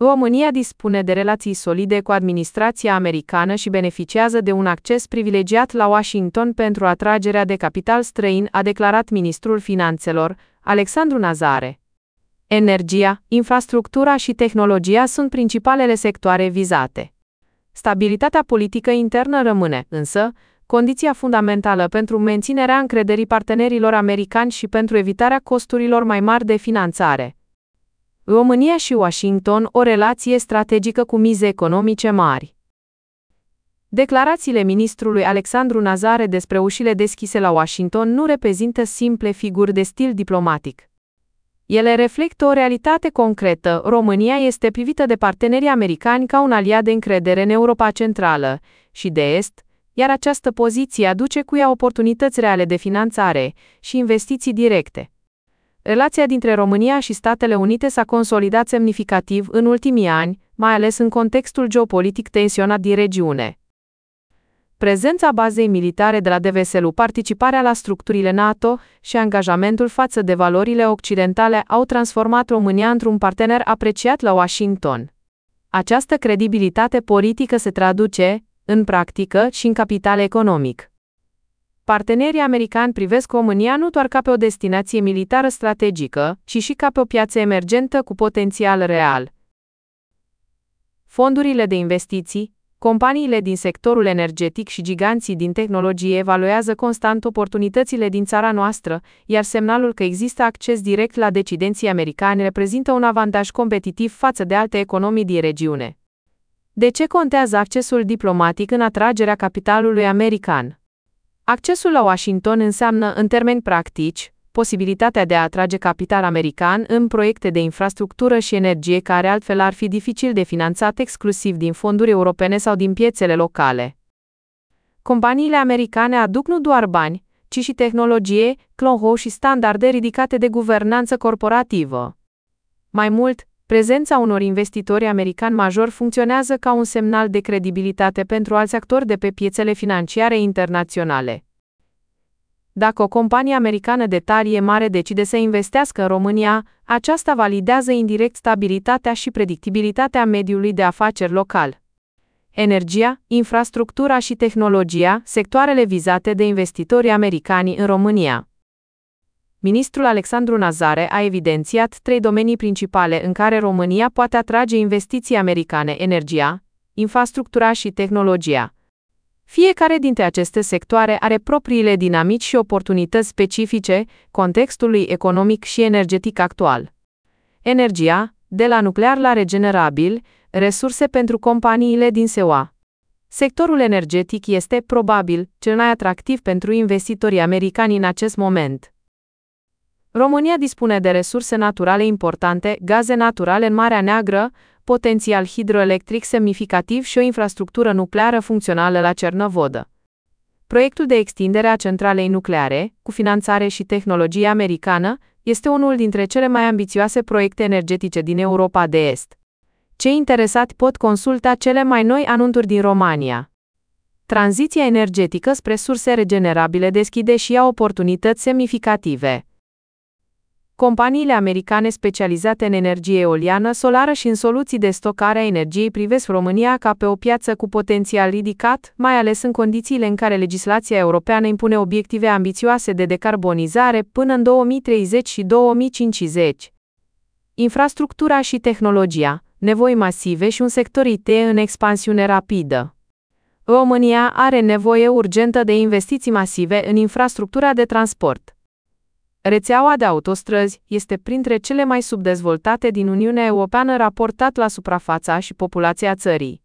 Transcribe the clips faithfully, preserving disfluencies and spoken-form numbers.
România dispune de relații solide cu administrația americană și beneficiază de un acces privilegiat la Washington pentru atragerea de capital străin, a declarat ministrul finanțelor, Alexandru Nazare. Energia, infrastructura și tehnologia sunt principalele sectoare vizate. Stabilitatea politică internă rămâne, însă, condiția fundamentală pentru menținerea încrederii partenerilor americani și pentru evitarea costurilor mai mari de finanțare. România și Washington, o relație strategică cu mize economice mari. Declarațiile ministrului Alexandru Nazare despre ușile deschise la Washington nu reprezintă simple figuri de stil diplomatic. Ele reflectă o realitate concretă. România este privită de partenerii americani ca un aliat de încredere în Europa Centrală și de Est, iar această poziție aduce cu ea oportunități reale de finanțare și investiții directe. Relația dintre România și Statele Unite s-a consolidat semnificativ în ultimii ani, mai ales în contextul geopolitic tensionat din regiune. Prezența bazei militare de la Deveselu, participarea la structurile NATO și angajamentul față de valorile occidentale au transformat România într-un partener apreciat la Washington. Această credibilitate politică se traduce, în practică, și în capital economic. Partenerii americani privesc România nu doar ca pe o destinație militară strategică, ci și ca pe o piață emergentă cu potențial real. Fondurile de investiții, companiile din sectorul energetic și giganții din tehnologie evaluează constant oportunitățile din țara noastră, iar semnalul că există acces direct la decidenții americani reprezintă un avantaj competitiv față de alte economii din regiune. De ce contează accesul diplomatic în atragerea capitalului american? Accesul la Washington înseamnă, în termeni practici, posibilitatea de a atrage capital american în proiecte de infrastructură și energie care altfel ar fi dificil de finanțat exclusiv din fonduri europene sau din piețele locale. Companiile americane aduc nu doar bani, ci și tehnologie, know-how și standarde ridicate de guvernanță corporativă. Mai mult, prezența unor investitori americani majori funcționează ca un semnal de credibilitate pentru alți actori de pe piețele financiare internaționale. Dacă o companie americană de talie mare decide să investească în România, aceasta validează indirect stabilitatea și predictibilitatea mediului de afaceri local. Energia, infrastructura și tehnologia, sectoarele vizate de investitorii americani în România. Ministrul Alexandru Nazare a evidențiat trei domenii principale în care România poate atrage investiții americane: energia, infrastructura și tehnologia. Fiecare dintre aceste sectoare are propriile dinamici și oportunități specifice contextului economic și energetic actual. Energia, de la nuclear la regenerabil, resurse pentru companiile din S E U A. Sectorul energetic este, probabil, cel mai atractiv pentru investitorii americani în acest moment. România dispune de resurse naturale importante, gaze naturale în Marea Neagră, potențial hidroelectric semnificativ și o infrastructură nucleară funcțională la Cernavodă. Proiectul de extindere a centralei nucleare, cu finanțare și tehnologie americană, este unul dintre cele mai ambițioase proiecte energetice din Europa de Est. Cei interesați pot consulta cele mai noi anunțuri din România. Tranziția energetică spre surse regenerabile deschide și ea oportunități semnificative. Companiile americane specializate în energie eoliană, solară și în soluții de stocare a energiei privesc România ca pe o piață cu potențial ridicat, mai ales în condițiile în care legislația europeană impune obiective ambițioase de decarbonizare până în două mii treizeci și două mii cincizeci. Infrastructura și tehnologia, nevoi masive și un sector I T în expansiune rapidă. România are nevoie urgentă de investiții masive în infrastructura de transport. Rețeaua de autostrăzi este printre cele mai subdezvoltate din Uniunea Europeană raportat la suprafața și populația țării.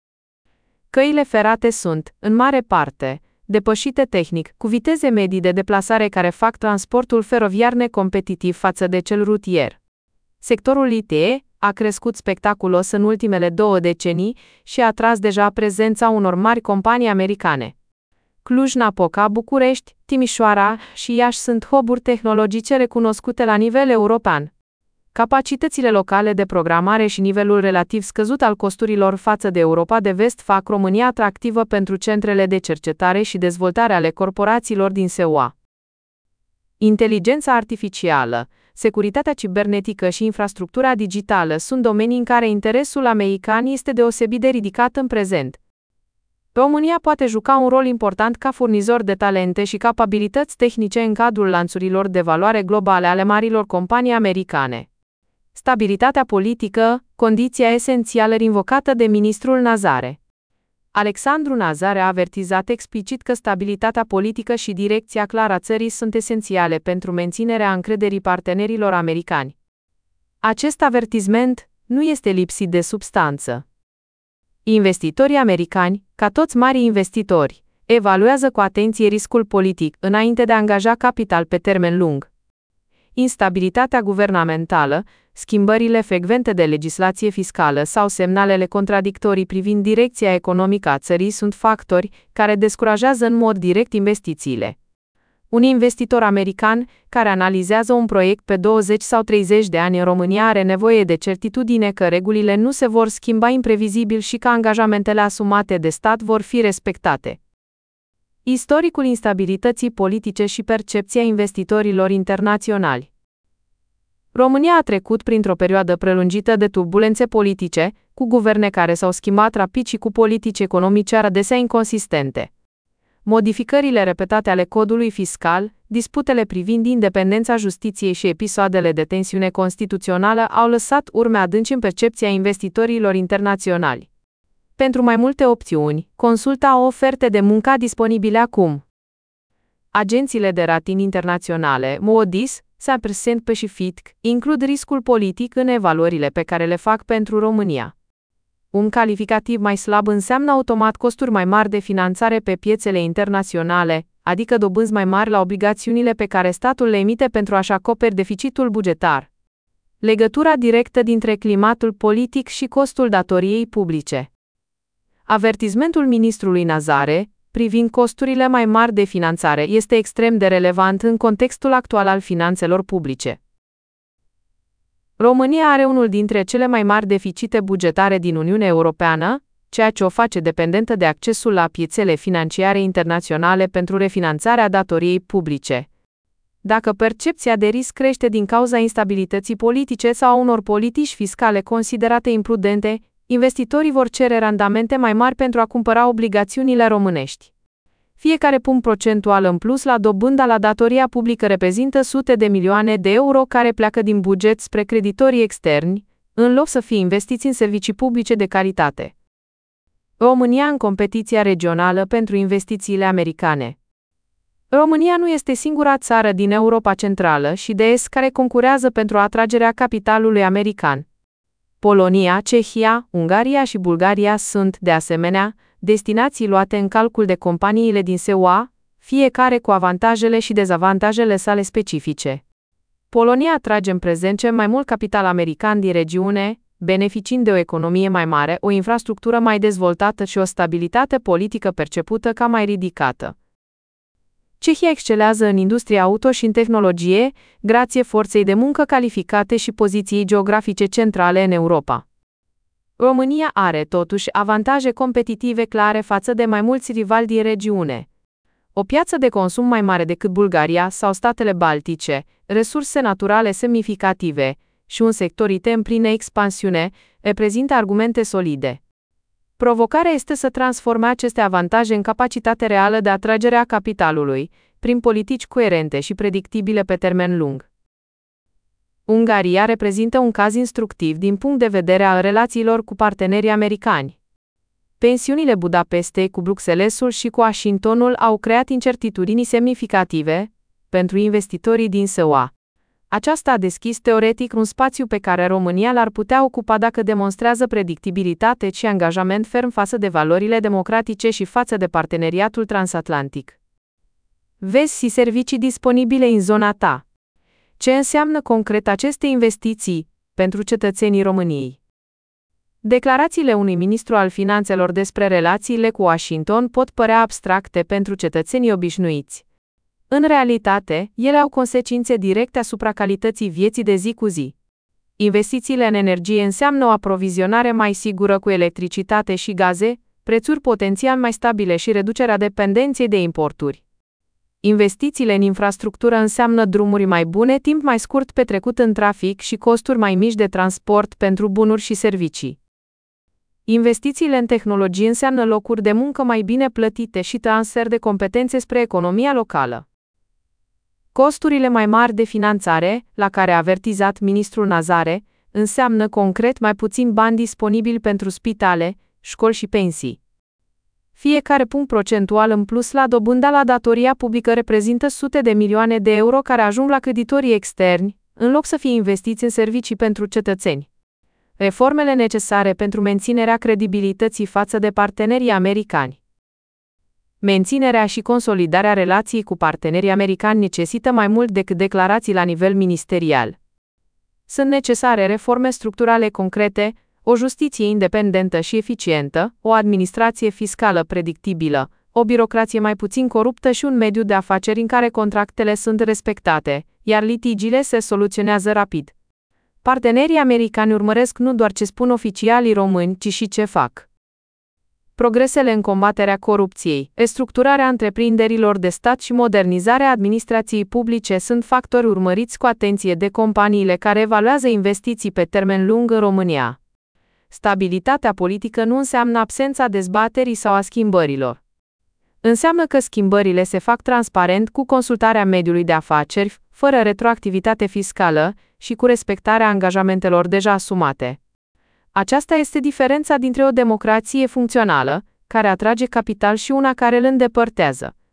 Căile ferate sunt, în mare parte, depășite tehnic, cu viteze medii de deplasare care fac transportul feroviar necompetitiv față de cel rutier. Sectorul I T a crescut spectaculos în ultimele două decenii și a atras deja prezența unor mari companii americane. Cluj-Napoca, București, Timișoara și Iași sunt hub-uri tehnologice recunoscute la nivel european. Capacitățile locale de programare și nivelul relativ scăzut al costurilor față de Europa de Vest fac România atractivă pentru centrele de cercetare și dezvoltare ale corporațiilor din S E U A. Inteligența artificială, securitatea cibernetică și infrastructura digitală sunt domenii în care interesul american este deosebit de ridicat în prezent. România poate juca un rol important ca furnizor de talente și capabilități tehnice în cadrul lanțurilor de valoare globale ale marilor companii americane. Stabilitatea politică, condiția esențială invocată de ministrul Nazare. Alexandru Nazare a avertizat explicit că stabilitatea politică și direcția clară a țării sunt esențiale pentru menținerea încrederii partenerilor americani. Acest avertisment nu este lipsit de substanță. Investitorii americani, ca toți marii investitori, evaluează cu atenție riscul politic înainte de a angaja capital pe termen lung. Instabilitatea guvernamentală, schimbările frecvente de legislație fiscală sau semnalele contradictorii privind direcția economică a țării sunt factori care descurajează în mod direct investițiile. Un investitor american care analizează un proiect pe douăzeci sau treizeci de ani în România are nevoie de certitudine că regulile nu se vor schimba imprevizibil și că angajamentele asumate de stat vor fi respectate. Istoricul instabilității politice și percepția investitorilor internaționali. România a trecut printr-o perioadă prelungită de turbulențe politice, cu guverne care s-au schimbat rapid și cu politici economice adesea inconsistente. Modificările repetate ale codului fiscal, disputele privind independența justiției și episoadele de tensiune constituțională au lăsat urme adânci în percepția investitorilor internaționali. Pentru mai multe opțiuni, consulta oferte de muncă disponibile acum. Agențiile de rating internaționale, Moody's, S and P și Fitch, includ riscul politic în evaluările pe care le fac pentru România. Un calificativ mai slab înseamnă automat costuri mai mari de finanțare pe piețele internaționale, adică dobânzi mai mari la obligațiunile pe care statul le emite pentru a-și acoperi deficitul bugetar. Legătura directă dintre climatul politic și costul datoriei publice. Avertismentul ministrului Nazare, privind costurile mai mari de finanțare, este extrem de relevant în contextul actual al finanțelor publice. România are unul dintre cele mai mari deficite bugetare din Uniunea Europeană, ceea ce o face dependentă de accesul la piețele financiare internaționale pentru refinanțarea datoriei publice. Dacă percepția de risc crește din cauza instabilității politice sau a unor politici fiscale considerate imprudente, investitorii vor cere randamente mai mari pentru a cumpăra obligațiunile românești. Fiecare punct procentual în plus la dobânda la datoria publică reprezintă sute de milioane de euro care pleacă din buget spre creditorii externi, în loc să fie investiți în servicii publice de calitate. România în competiția regională pentru investițiile americane. România nu este singura țară din Europa Centrală și de Est care concurează pentru atragerea capitalului american. Polonia, Cehia, Ungaria și Bulgaria sunt, de asemenea, destinații luate în calcul de companiile din S U A, fiecare cu avantajele și dezavantajele sale specifice. Polonia atrage în prezent cel mai mult capital american din regiune, beneficiind de o economie mai mare, o infrastructură mai dezvoltată și o stabilitate politică percepută ca mai ridicată. Cehia excelează în industria auto și în tehnologie, grație forței de muncă calificate și poziției geografice centrale în Europa. România are, totuși, avantaje competitive clare față de mai mulți rivali din regiune. O piață de consum mai mare decât Bulgaria sau statele baltice, resurse naturale semnificative și un sector I T în plină expansiune reprezintă argumente solide. Provocarea este să transforme aceste avantaje în capacitate reală de atragere a capitalului, prin politici coerente și predictibile pe termen lung. Ungaria reprezintă un caz instructiv din punct de vedere al relațiilor cu partenerii americani. Tensiunile Budapestei cu Bruxellesul și cu Washingtonul au creat incertitudini semnificative pentru investitorii din S U A. Aceasta a deschis teoretic un spațiu pe care România l-ar putea ocupa dacă demonstrează predictibilitate și angajament ferm față de valorile democratice și față de parteneriatul transatlantic. Vezi și servicii disponibile în zona ta. Ce înseamnă concret aceste investiții pentru cetățenii României? Declarațiile unui ministru al finanțelor despre relațiile cu Washington pot părea abstracte pentru cetățenii obișnuiți. În realitate, ele au consecințe directe asupra calității vieții de zi cu zi. Investițiile în energie înseamnă o aprovizionare mai sigură cu electricitate și gaze, prețuri potențial mai stabile și reducerea dependenței de importuri. Investițiile în infrastructură înseamnă drumuri mai bune, timp mai scurt petrecut în trafic și costuri mai mici de transport pentru bunuri și servicii. Investițiile în tehnologie înseamnă locuri de muncă mai bine plătite și transfer de competențe spre economia locală. Costurile mai mari de finanțare, la care a avertizat ministrul Nazare, înseamnă concret mai puțin bani disponibili pentru spitale, școli și pensii. Fiecare punct procentual în plus la dobânda la datoria publică reprezintă sute de milioane de euro care ajung la creditorii externi, în loc să fie investiți în servicii pentru cetățeni. Reformele necesare pentru menținerea credibilității față de partenerii americani. Menținerea și consolidarea relației cu partenerii americani necesită mai mult decât declarații la nivel ministerial. Sunt necesare reforme structurale concrete, o justiție independentă și eficientă, o administrație fiscală predictibilă, o birocrație mai puțin coruptă și un mediu de afaceri în care contractele sunt respectate, iar litigiile se soluționează rapid. Partenerii americani urmăresc nu doar ce spun oficialii români, ci și ce fac. Progresele în combaterea corupției, restructurarea întreprinderilor de stat și modernizarea administrației publice sunt factori urmăriți cu atenție de companiile care evaluează investiții pe termen lung în România. Stabilitatea politică nu înseamnă absența dezbaterii sau a schimbărilor. Înseamnă că schimbările se fac transparent cu consultarea mediului de afaceri, fără retroactivitate fiscală și cu respectarea angajamentelor deja asumate. Aceasta este diferența dintre o democrație funcțională, care atrage capital și una care îl îndepărtează.